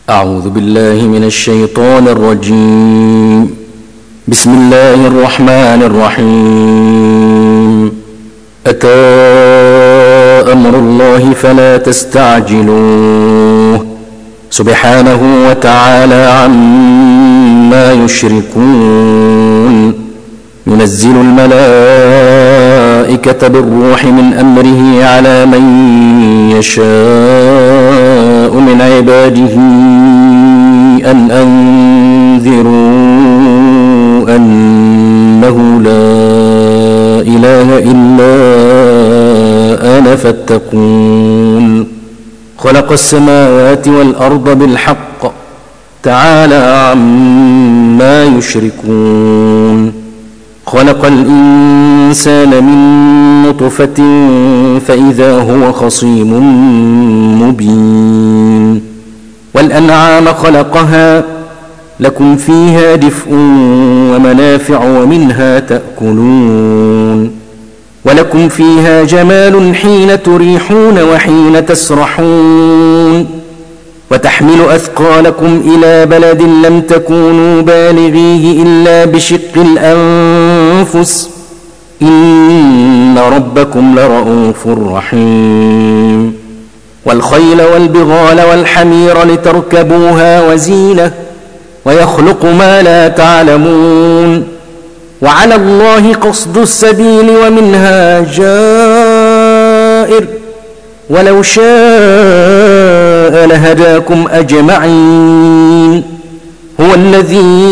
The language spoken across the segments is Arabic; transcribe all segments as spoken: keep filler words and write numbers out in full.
أعوذ بالله من الشيطان الرجيم. بسم الله الرحمن الرحيم. أتى أمر الله فلا تستعجلوه سبحانه وتعالى عما يشركون. ينزل الملائكة بالروح من أمره على من يشاء من عباده أن أنذروا أنه لا إله إلا أنا فاتقون. خلق السماوات والأرض بالحق تعالى عما يشركون. خلق الإنسان من نطفة فإذا هو خصيم مبين. والأنعام خلقها لكم فيها دفء ومنافع ومنها تأكلون. ولكم فيها جمال حين تريحون وحين تسرحون. وتحمل أثقالكم إلى بلد لم تكونوا بالغيه إلا بشق الأنفس إن ربكم لرؤوف رحيم. والخيل والبغال والحمير لتركبوها وزينة ويخلق ما لا تعلمون. وعلى الله قصد السبيل ومنها جائر ولو شاء لهداكم أجمعين. هو الذي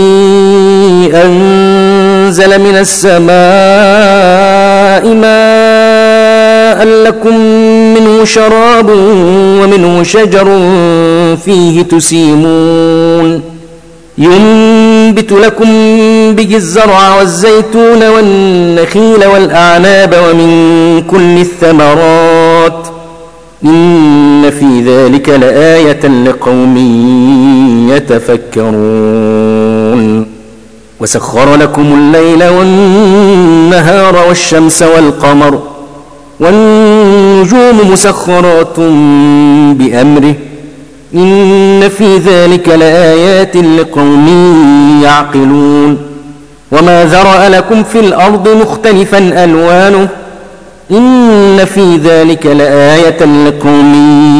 أنزل من السماء ماء لكم منه شراب ومنه شجر فيه تسيمون. ينبت لكم به الزرع والزيتون والنخيل والأعناب ومن كل الثمرات إن في ذلك لآية لقوم يتفكرون. وسخر لكم الليل والنهار والشمس والقمر والنجوم مسخرات بأمره إن في ذلك لآيات لقوم يعقلون. وما ذرأ لكم في الأرض مختلفا ألوانه إن في ذلك لآية لقوم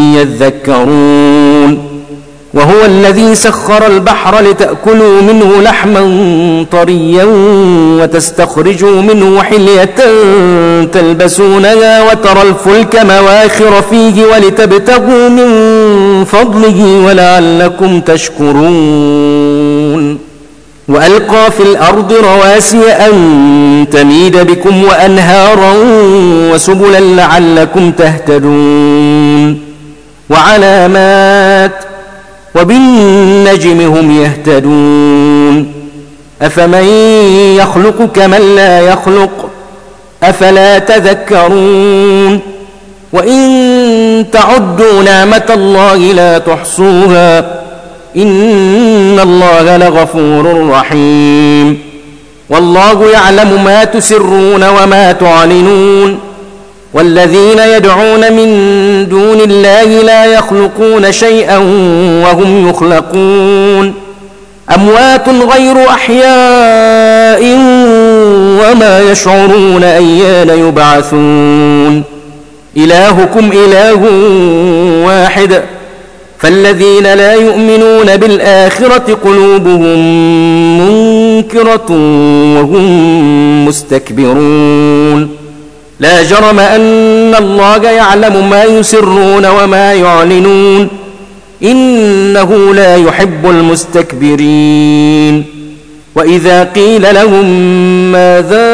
يذكرون. وهو الذي سخر البحر لتأكلوا منه لحما طريا وتستخرجوا منه حلية تلبسونها وترى الفلك مواخر فيه ولتبتغوا من فضله ولعلكم تشكرون. وألقى في الأرض رواسي أن تميد بكم وأنهارا وسبلا لعلكم تهتدون. وعلامات وبالنجم هم يهتدون. أفمن يخلق كمن لا يخلق أفلا تذكرون. وإن تعدوا نعمة الله لا تحصوها إن الله لغفور رحيم. والله يعلم ما تسرون وما تعلنون. والذين يدعون من دون الله لا يخلقون شيئا وهم يخلقون. أموات غير أحياء وما يشعرون أيان يبعثون. إلهكم إله واحد فالذين لا يؤمنون بالآخرة قلوبهم منكرة وهم مستكبرون. لا جرم أن الله يعلم ما يسرون وما يعلنون إنه لا يحب المستكبرين. وإذا قيل لهم ماذا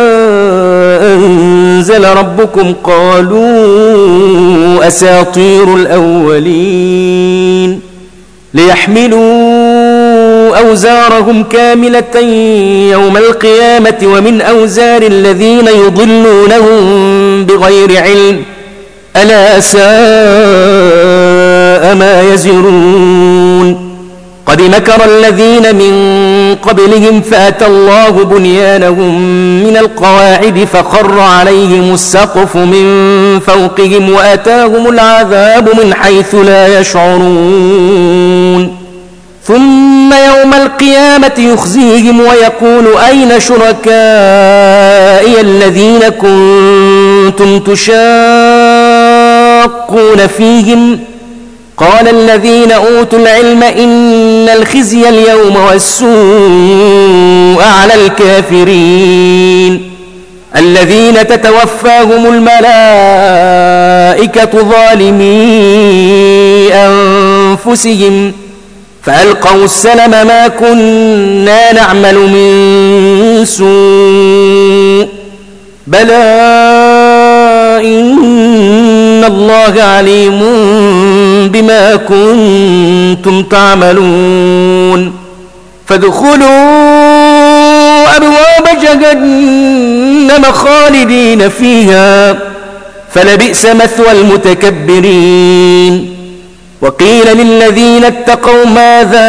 أنزل ربكم قالوا أساطير الأولين. ليحملوا أوزارهم كاملة يوم القيامة ومن أوزار الذين يضلونهم بغير علم ألا ساء ما يزرون. قد مكر الذين من قبلهم فأتى الله بنيانهم من القواعد فخر عليهم السقف من فوقهم وأتاهم العذاب من حيث لا يشعرون. ثم يوم القيامة يخزيهم ويقول أين شركائي الذين كنتم تشاقون فيهم قال الذين أوتوا العلم إن الخزي اليوم والسوء على الكافرين الذين تتوفاهم الملائكة ظالمي أنفسهم فألقوا السلم ما كنا نعمل من سوء بلى إن الله عليم بما كنتم تعملون فادخلوا أبواب جهنم خالدين فيها فلبئس مثوى المتكبرين وقيل للذين اتقوا ماذا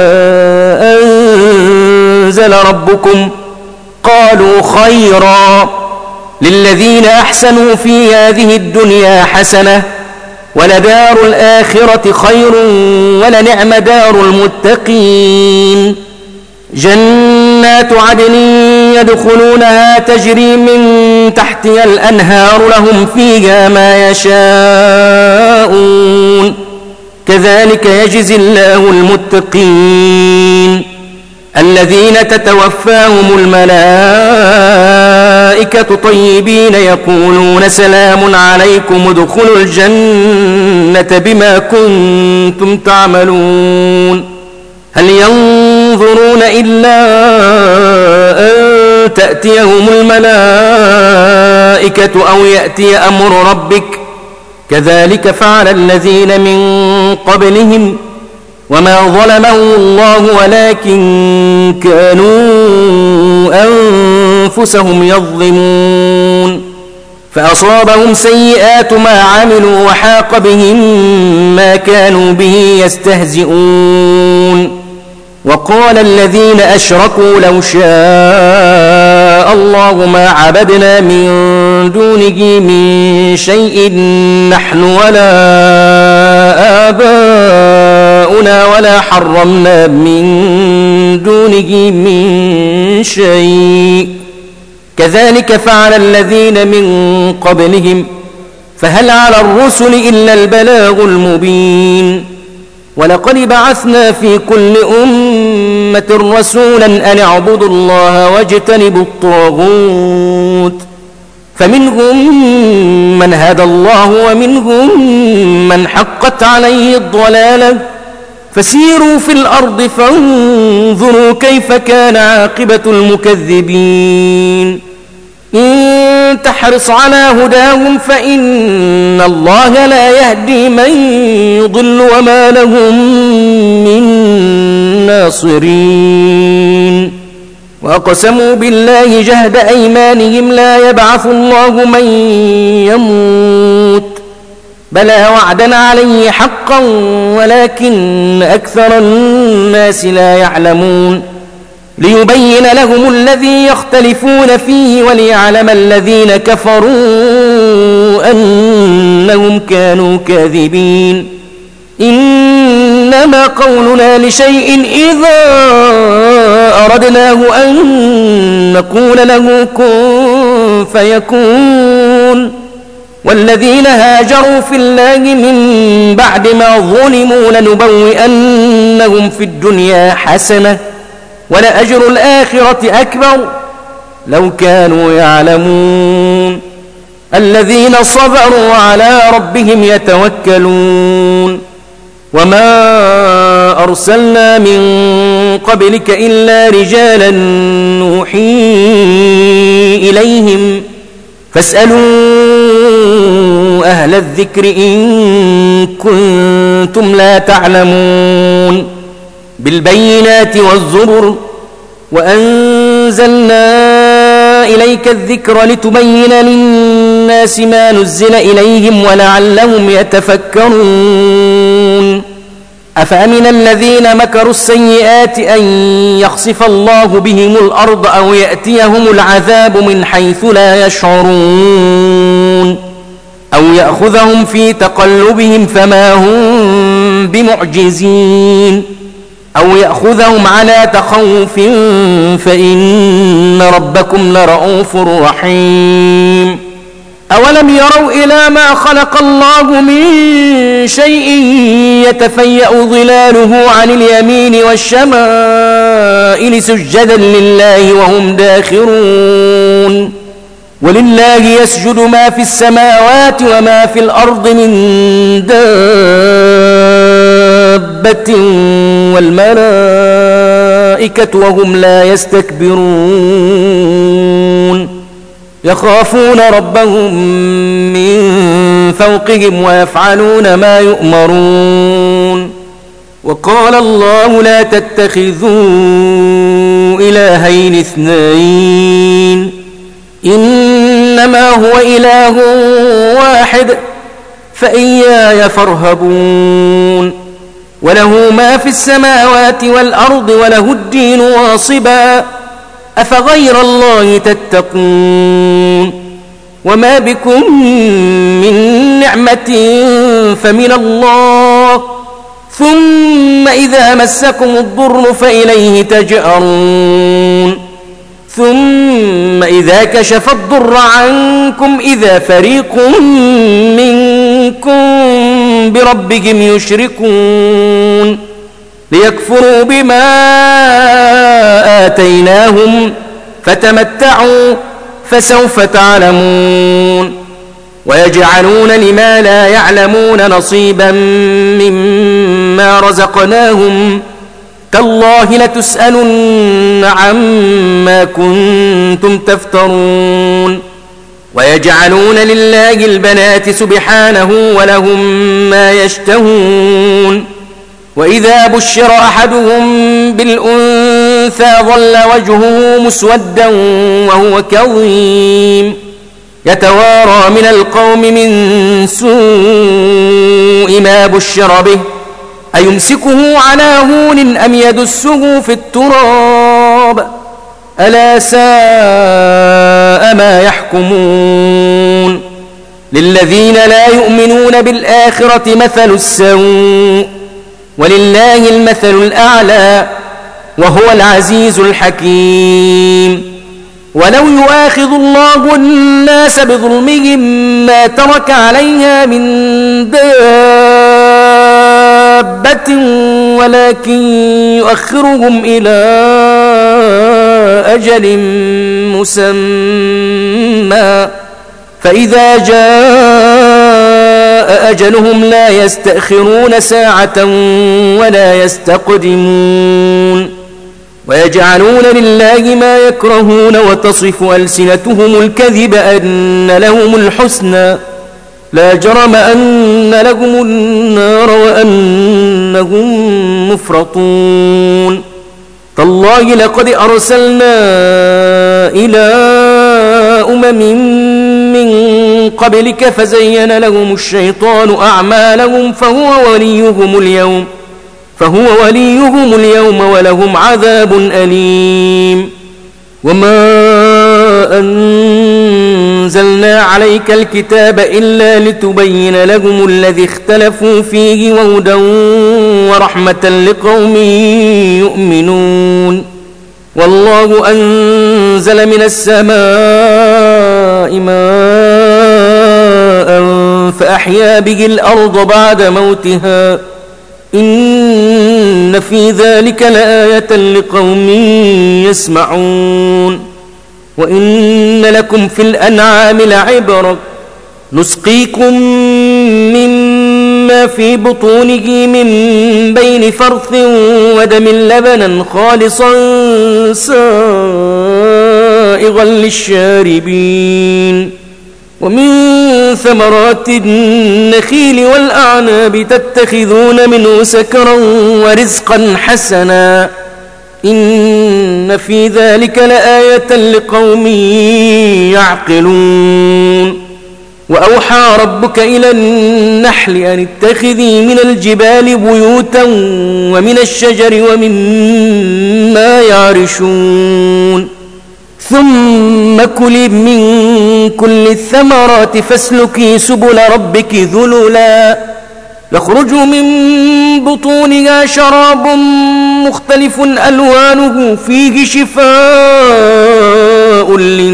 أنزل ربكم قالوا خيرا للذين أحسنوا في هذه الدنيا حسنة ولدار الآخرة خير ولنعم دار المتقين جنات عدن يدخلونها تجري من تحتها الأنهار لهم فيها ما يشاءون كذلك يجزي الله المتقين الذين تتوفاهم الملائكة طيبين يقولون سلام عليكم ادخلوا الجنة بما كنتم تعملون هل ينظرون إلا أن تأتيهم الملائكة أو يأتي أمر ربك كذلك فعل الذين من قبلهم وما ظلمهم الله ولكن كانوا أنفسهم يظلمون فأصابهم سيئات ما عملوا وحاق بهم ما كانوا به يستهزئون وقال الذين أشركوا لو شاء الله ما عبدنا من دونه من شيء نحن ولا آباؤنا ولا حرمنا من دونه من شيء كذلك فعل الذين من قبلهم فهل على الرسل إلا البلاغ المبين ولقد بعثنا في كل أمة رسولا أن اعبدوا الله واجتنبوا الطاغوت فمنهم من هدى الله ومنهم من حقت عليه الضلالة فسيروا في الأرض فانظروا كيف كان عاقبة المكذبين إن تحرص على هداهم فإن الله لا يهدي من يضل وما لهم من ناصرين وأقسموا بالله جهد أيمانهم لا يبعث الله من يموت بلى وعدا عليه حقا ولكن أكثر الناس لا يعلمون ليبين لهم الذي يختلفون فيه وليعلم الذين كفروا أنهم كانوا كاذبين إنما قولنا لشيء إذا أردناه أن نقول له كن فيكون والذين هاجروا في الله من بعد ما ظلموا لنبوئنهم في الدنيا حسنة ولأجر الآخرة أكبر لو كانوا يعلمون الذين صبروا على ربهم يتوكلون وما أرسلنا من قبلك إلا رجالا نوحي إليهم فاسألوا أهل الذكر إن كنتم لا تعلمون بالبينات والزبر وأنزلنا إليك الذكر لتبين للناس ما نزل إليهم ولعلهم يتفكرون أفأمن الذين مكروا السيئات أن يخسف الله بهم الأرض أو يأتيهم العذاب من حيث لا يشعرون أو يأخذهم في تقلبهم فما هم بمعجزين أو يأخذهم على تخوف فإن ربكم لرؤوف رحيم. أولم يروا إلى ما خلق الله من شيء يتفيأ ظلاله عن اليمين والشمائل سجدا لله وهم داخرون. ولله يسجد ما في السماوات وما في الأرض من دابة والملائكة وهم لا يستكبرون يخافون ربهم من فوقهم ويفعلون ما يؤمرون. وقال الله لا تتخذوا إلهين اثنين إنما هو إله واحد فإياي فارهبون. وله ما في السماوات والأرض وله الدين واصبا أفغير الله تتقون. وما بكم من نعمة فمن الله ثم إذا مسكم الضر فإليه تجأرون. ثم إذا كشف الضر عنكم إذا فريق منكم بربهم يشركون ليكفروا بما آتيناهم فتمتعوا فسوف تعلمون. ويجعلون لما لا يعلمون نصيبا مما رزقناهم تالله لتسألن عما كنتم تفترون. ويجعلون لله البنات سبحانه ولهم ما يشتهون. وإذا بشر أحدهم بالأنثى ظل وجهه مسودا وهو كظيم يتوارى من القوم من سوء ما بشر به أيمسكه على هون أم يدسه في التراب ألا ساء ما يحكمون. للذين لا يؤمنون بالآخرة مثل السوء ولله المثل الأعلى وهو العزيز الحكيم. ولو يؤاخذ الله الناس بظلمهم ما ترك عليها من دابة ولكن يؤخرهم إلى أجل مسمى فإذا جاء أجلهم لا يستأخرون ساعة ولا يستقدمون. ويجعلون لله ما يكرهون وتصف ألسنتهم الكذب أن لهم الحسنى لا جرم أن لهم النار وأنهم مفرطون. تالله لقد أرسلنا إلى أمم من قبلك فزين لهم الشيطان أعمالهم فهو وليهم اليوم فهو وليهم اليوم ولهم عذاب أليم. وما أنزلنا عليك الكتاب إلا لتبين لهم الذي اختلفوا فيه وهدى ورحمة لقوم يؤمنون. والله أنزل من السماء ماء فأحيا به الأرض بعد موتها إن في ذلك لآية لقوم يسمعون. وإن لكم في الأنعام لعبرة نسقيكم مما في بطونه من بين فرث ودم لبنا خالصا سائغا للشاربين. ومن ثمرات النخيل والأعناب تتخذون منه سكرا ورزقا حسنا إن في ذلك لآية لقوم يعقلون. وأوحى ربك إلى النحل أن اتخذي من الجبال بيوتا ومن الشجر ومما يعرشون ثم كلي من كل الثمرات فاسلكي سبل ربك ذللا يخرج من بطونها شراب مختلف ألوانه فيه شفاء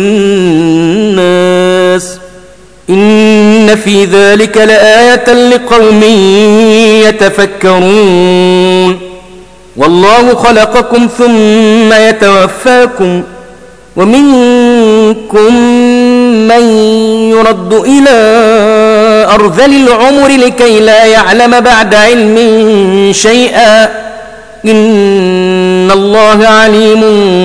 للناس إن في ذلك لآية لقوم يتفكرون والله خلقكم ثم يتوفاكم ومنكم من يرد إلى أرذل العمر لكي لا يعلم بعد علم شيئا إن الله عليم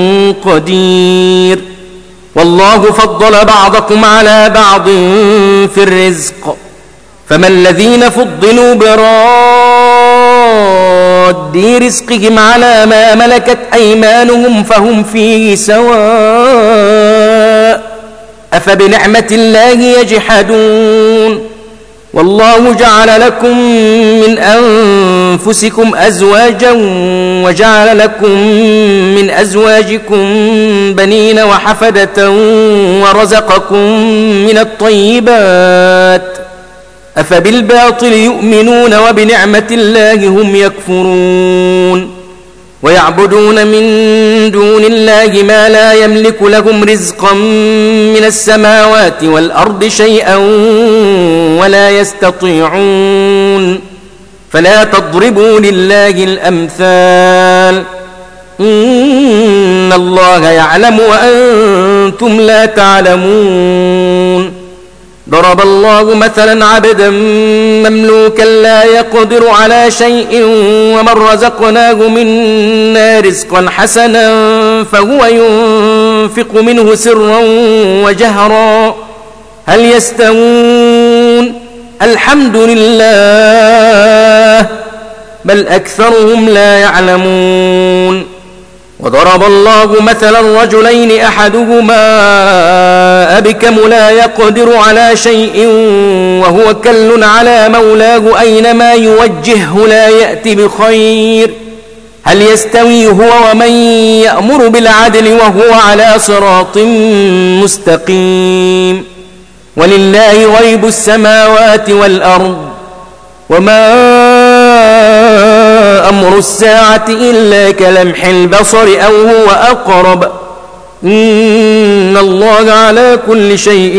قدير والله فضل بعضكم على بعض في الرزق فما الذين فضلوا براد رزقهم على ما ملكت أيمانهم فهم فيه سواء أفبنعمة الله يجحدون والله جعل لكم من أنفسكم أزواجا وجعل لكم من أزواجكم بنين وحفدة ورزقكم من الطيبات أفبالباطل يؤمنون وبنعمة الله هم يكفرون ويعبدون من دون الله ما لا يملك لهم رزقا من السماوات والأرض شيئا ولا يستطيعون فلا تضربوا لله الأمثال إن الله يعلم وأنتم لا تعلمون ضرب الله مثلا عبدا مملوكا لا يقدر على شيء ومن رزقناه منا رزقا حسنا فهو ينفق منه سرا وجهرا هل يستوون الحمد لله بل أكثرهم لا يعلمون وضرب الله مثلا رجلين أحدهما أبكم لا يقدر على شيء وهو كل على مولاه أينما يوجهه لا يأتي بخير هل يستوي هو ومن يأمر بالعدل وهو على صراط مستقيم ولله غيب السماوات والأرض وما أمر الساعة إلا كلمح البصر أو هو أقرب إن الله على كل شيء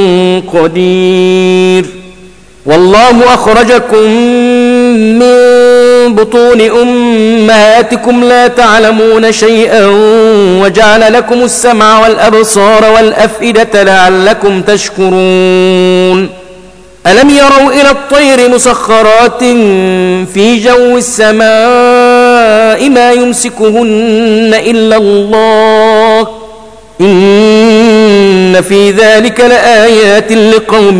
قدير والله أخرجكم من بطون أمهاتكم لا تعلمون شيئا وجعل لكم السمع والأبصار والأفئدة لعلكم تشكرون ألم يروا إلى الطير مسخرات في جو السماء ما يمسكهن إلا الله إن في ذلك لآيات لقوم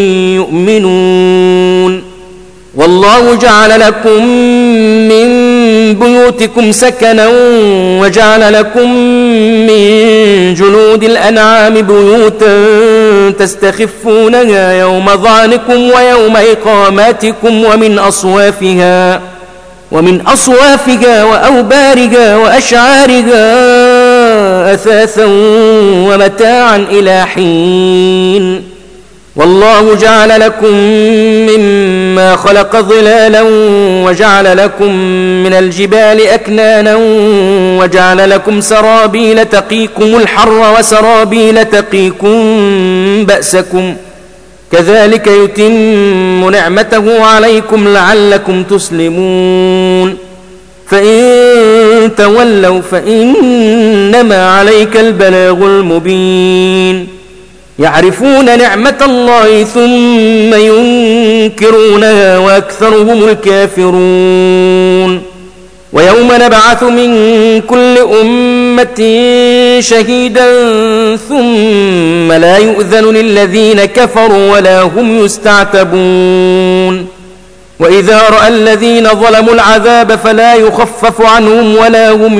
يؤمنون والله جعل لكم من بيوتكم سكنا وجعل لكم من جلود الأنعام بيوتا تستخفونها يوم ظعنكم ويوم إقاماتكم ومن أصوافها ومن أصوافها وأوبارها وأشعارها أثاثا ومتاعا إلى حين والله جعل لكم مما خلق ظلالا وجعل لكم من الجبال أكنانا وجعل لكم سرابيل تقيكم الحر وسرابيل تقيكم بأسكم كذلك يتم نعمته عليكم لعلكم تسلمون فإن تولوا فإنما عليك البلاغ المبين يعرفون نعمة الله ثم ينكرونها وأكثرهم الكافرون ويوم نبعث من كل أمة شهيدا ثم لا يؤذن للذين كفروا ولا هم يستعتبون وإذا رأى الذين ظلموا العذاب فلا يخفف عنهم ولا هم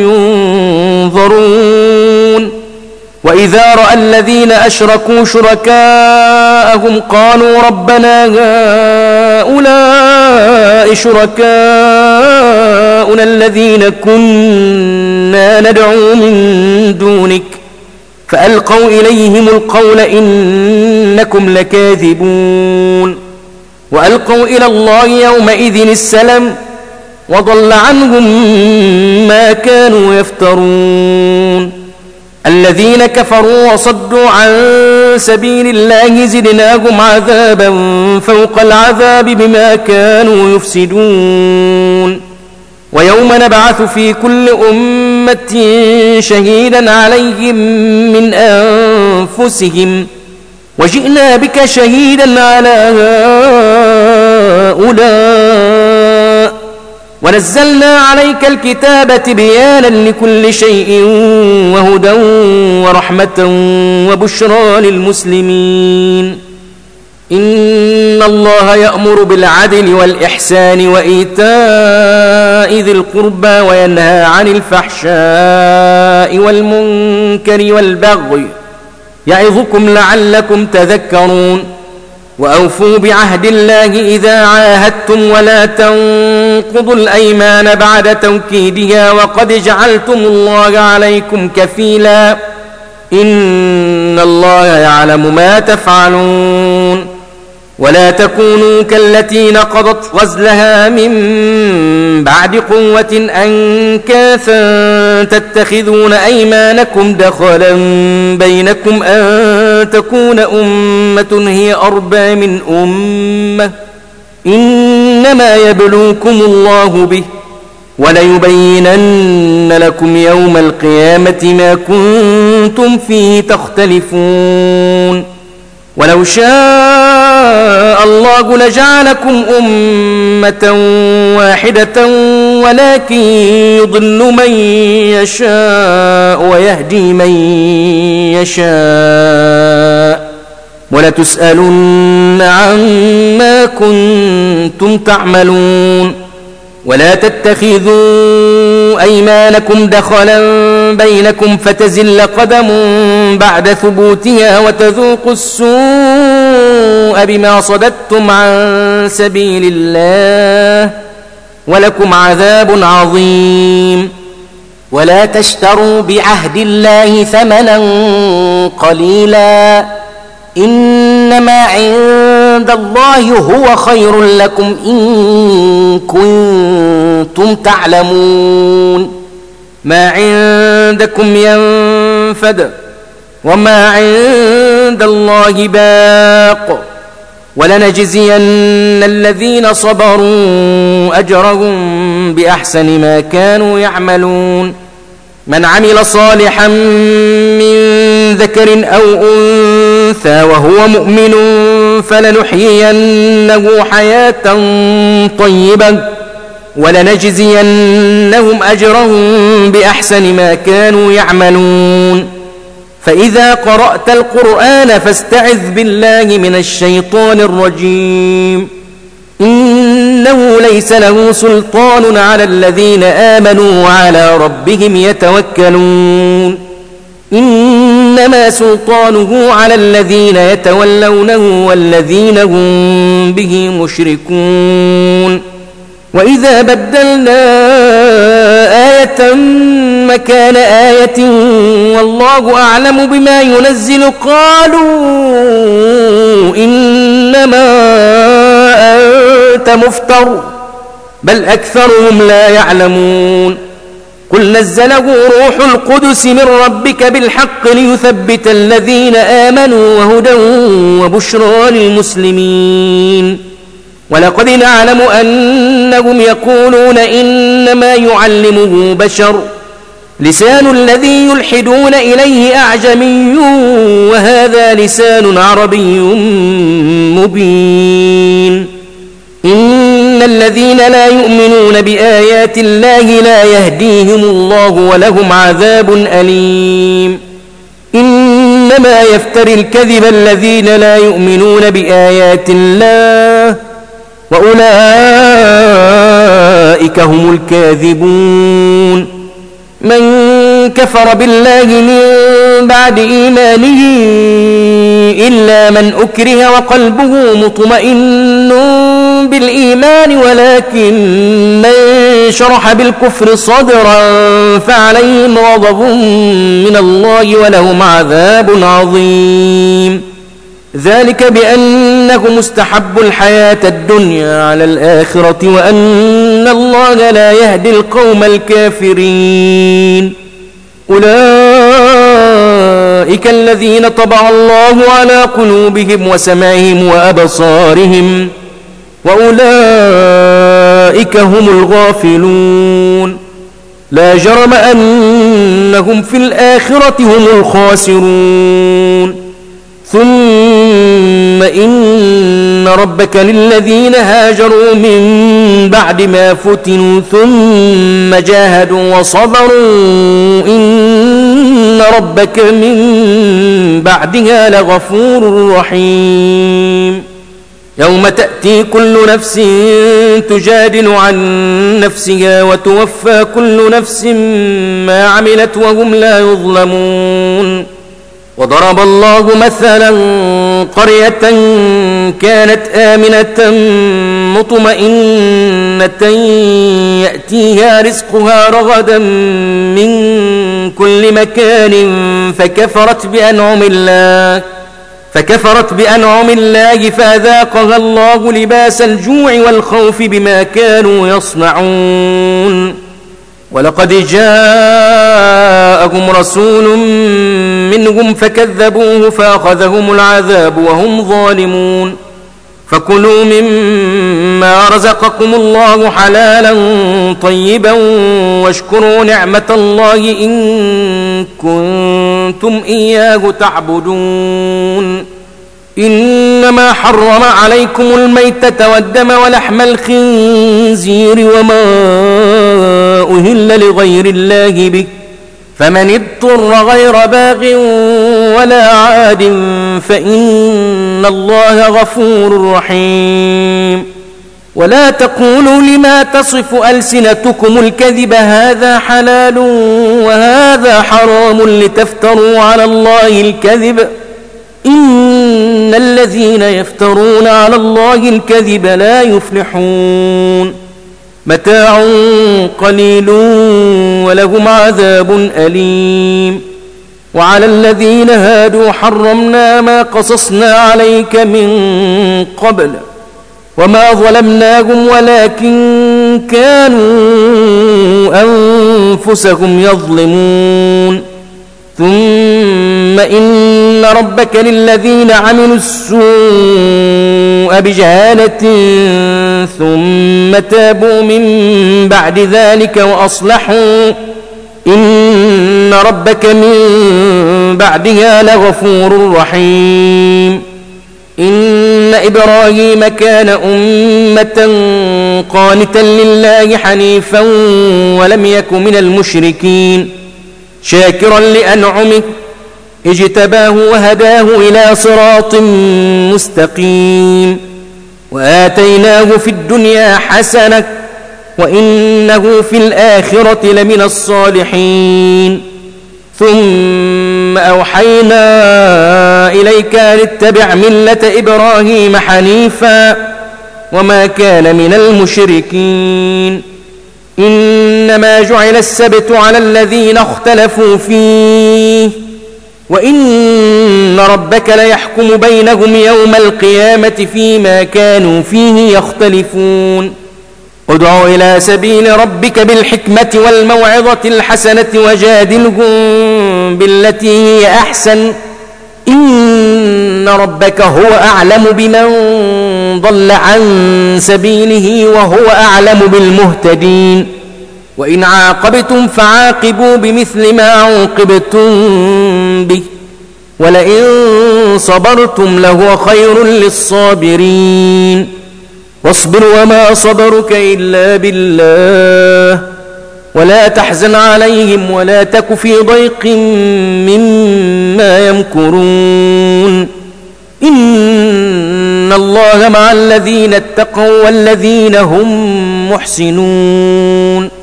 ينظرون وإذا رأى الذين أشركوا شركاءهم قالوا ربنا هؤلاء شركاؤنا الذين كنا ندعو من دونك فألقوا إليهم القول إنكم لكاذبون وألقوا إلى الله يومئذ السلم وضل عنهم ما كانوا يفترون. الذين كفروا وصدوا عن سبيل الله زدناهم عذابا فوق العذاب بما كانوا يفسدون. ويوم نبعث في كل أمة شهيدا عليهم من أنفسهم وجئنا بك شهيدا على هؤلاء ونزلنا عليك الكتاب تبيانا لكل شيء وهدى ورحمة وبشرى للمسلمين. إن الله يأمر بالعدل والإحسان وإيتاء ذي القربى وينهى عن الفحشاء والمنكر والبغي يعظكم لعلكم تذكرون. وأوفوا بعهد الله إذا عاهدتم ولا تنقضوا الأيمان بعد توكيدها وقد جعلتم الله عليكم كفيلا إن الله يعلم ما تفعلون. ولا تكونوا كالتي نقضت غزلها من بعد قوة أنكاثا تتخذون أيمانكم دخلا بينكم أن تكون أمة هي أربى من أمة إنما يبلوكم الله به وليبينن لكم يوم القيامة ما كنتم فيه تختلفون. ولو شاء الله لجعلكم أمة واحدة ولكن يضل من يشاء ويهدي من يشاء ولتسألن عما كنتم تعملون. ولا تتخذوا أيمانكم دخلا بينكم فتزل قدم بعد ثبوتها وتذوقوا السوء بما صددتم عن سبيل الله ولكم عذاب عظيم. ولا تشتروا بعهد الله ثمنا قليلا إنما عند الله هو خير لكم إن كنتم تعلمون. ما عندكم ينفد وما عند الله باق ولنجزين الذين صبروا أجرهم بأحسن ما كانوا يعملون. من عمل صالحا من ذكر أو أنثى وهو مؤمن فلنحيينه حياة طيبة ولنجزينهم أجرهم بأحسن ما كانوا يعملون. فإذا قرأت القرآن فاستعذ بالله من الشيطان الرجيم. إنه ليس له سلطان على الذين آمنوا وعلى ربهم يتوكلون. إنما سلطانه على الذين يتولونه والذين هم به مشركون. وإذا بدلنا آية مكان آية والله أعلم بما ينزل قالوا إنما أنت مفتر بل أكثرهم لا يعلمون. قل نزله روح القدس من ربك بالحق ليثبت الذين آمنوا وهدى وبشرى للمسلمين. ولقد نعلم أنهم يقولون إنما يعلمه بشر لسان الذي يلحدون إليه أعجمي وهذا لسان عربي مبين. إن الذين لا يؤمنون بآيات الله لا يهديهم الله ولهم عذاب أليم. إنما يفتري الكذب الذين لا يؤمنون بآيات الله وأولئك هم الكاذبون. من كفر بالله من بعد إيمانه إلا من أكره وقلبه مطمئن بالإيمان ولكن من شرح بالكفر صدرا فعليهم غضب من الله ولهم عذاب عظيم. ذلك بأنهم استحبوا الحياة الدنيا على الآخرة وأن الله لا يهدي القوم الكافرين. أولئك الذين طبع الله على قلوبهم وسمعهم وأبصارهم وأولئك هم الغافلون. لا جرم أنهم في الآخرة هم الخاسرون. ثم إن ربك للذين هاجروا من بعد ما فتنوا ثم جاهدوا وصبروا إن ربك من بعدها لغفور رحيم. يوم تأتي كل نفس تجادل عن نفسها وتوفى كل نفس ما عملت وهم لا يظلمون. وضرب الله مثلا قرية كانت آمنة مطمئنة يأتيها رزقها رغدا من كل مكان فكفرت بأنعم الله فكفرت بأنعم الله فأذاقها الله لباس الجوع والخوف بما كانوا يصنعون. ولقد جاءهم رسول منهم فكذبوه فأخذهم العذاب وهم ظالمون. فكلوا مما رزقكم الله حلالا طيبا واشكروا نعمة الله إن كنتم إياه تعبدون. إنما حرم عليكم الميتة والدم ولحم الخنزير وما أهل لغير الله به فمن اضطر غير باغ ولا عاد فإن الله غفور رحيم. ولا تقولوا لما تصف ألسنتكم الكذب هذا حلال وهذا حرام لتفتروا على الله الكذب إن الذين يفترون على الله الكذب لا يفلحون. متاع قليل ولهم عذاب أليم. وعلى الذين هادوا حرمنا ما قصصنا عليك من قبل وما ظلمناهم ولكن كانوا أنفسهم يظلمون. ثم إن ربك للذين عملوا السوء بجهالة ثم تابوا من بعد ذلك وأصلحوا إن ربك من بعدها لغفور رحيم. إن إبراهيم كان أمة قانتا لله حنيفا ولم يك من المشركين شاكرا لأنعمه اجتباه وهداه إلى صراط مستقيم. وآتيناه في الدنيا حسنة وإنه في الآخرة لمن الصالحين. ثم أوحينا إليك أن اتبع ملة إبراهيم حنيفا وما كان من المشركين. إنما جعل السبت على الذين اختلفوا فيه وإن ربك ليحكم بينهم يوم القيامة فيما كانوا فيه يختلفون. ادع إلى سبيل ربك بالحكمة والموعظة الحسنة وجادلهم بالتي هي أحسن إن ربك هو أعلم بمن ضل عن سبيله وهو أعلم بالمهتدين. وإن عاقبتم فعاقبوا بمثل ما عوقبتم به ولئن صبرتم لهو خير للصابرين. واصبر وما صبرك إلا بالله ولا تحزن عليهم ولا تك في ضيق مما يمكرون. إن الله مع الذين اتقوا والذين هم محسنون.